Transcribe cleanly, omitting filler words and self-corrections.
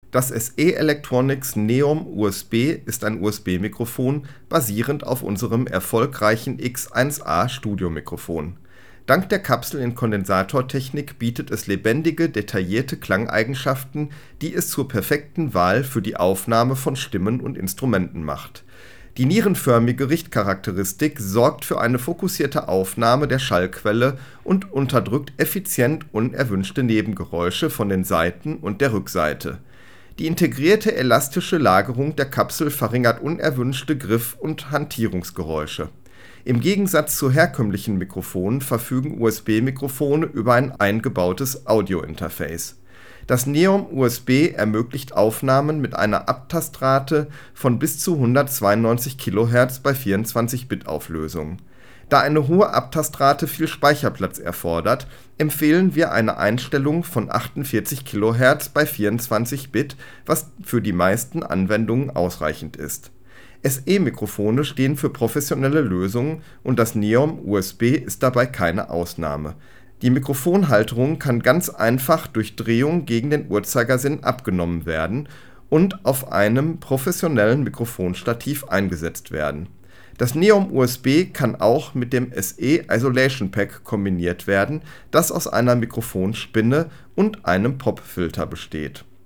Das SE Electronics Neom USB ist ein USB-Mikrofon basierend auf unserem erfolgreichen X1A Studiomikrofon. Dank der Kapsel in Kondensatortechnik bietet es lebendige, detaillierte Klangeigenschaften, die es zur perfekten Wahl für die Aufnahme von Stimmen und Instrumenten macht. Die nierenförmige Richtcharakteristik sorgt für eine fokussierte Aufnahme der Schallquelle und unterdrückt effizient unerwünschte Nebengeräusche von den Seiten und der Rückseite. Die integrierte elastische Lagerung der Kapsel verringert unerwünschte Griff- und Hantierungsgeräusche. Im Gegensatz zu herkömmlichen Mikrofonen verfügen USB-Mikrofone über ein eingebautes Audio-Interface. Das Neom USB ermöglicht Aufnahmen mit einer Abtastrate von bis zu 192 kHz bei 24-Bit-Auflösung. Da eine hohe Abtastrate viel Speicherplatz erfordert, empfehlen wir eine Einstellung von 48 kHz bei 24 Bit, was für die meisten Anwendungen ausreichend ist. SE-Mikrofone stehen für professionelle Lösungen und das Neom USB ist dabei keine Ausnahme. Die Mikrofonhalterung kann ganz einfach durch Drehung gegen den Uhrzeigersinn abgenommen werden und auf einem professionellen Mikrofonstativ eingesetzt werden. Das Neom USB kann auch mit dem SE Isolation Pack kombiniert werden, das aus einer Mikrofonspinne und einem Popfilter besteht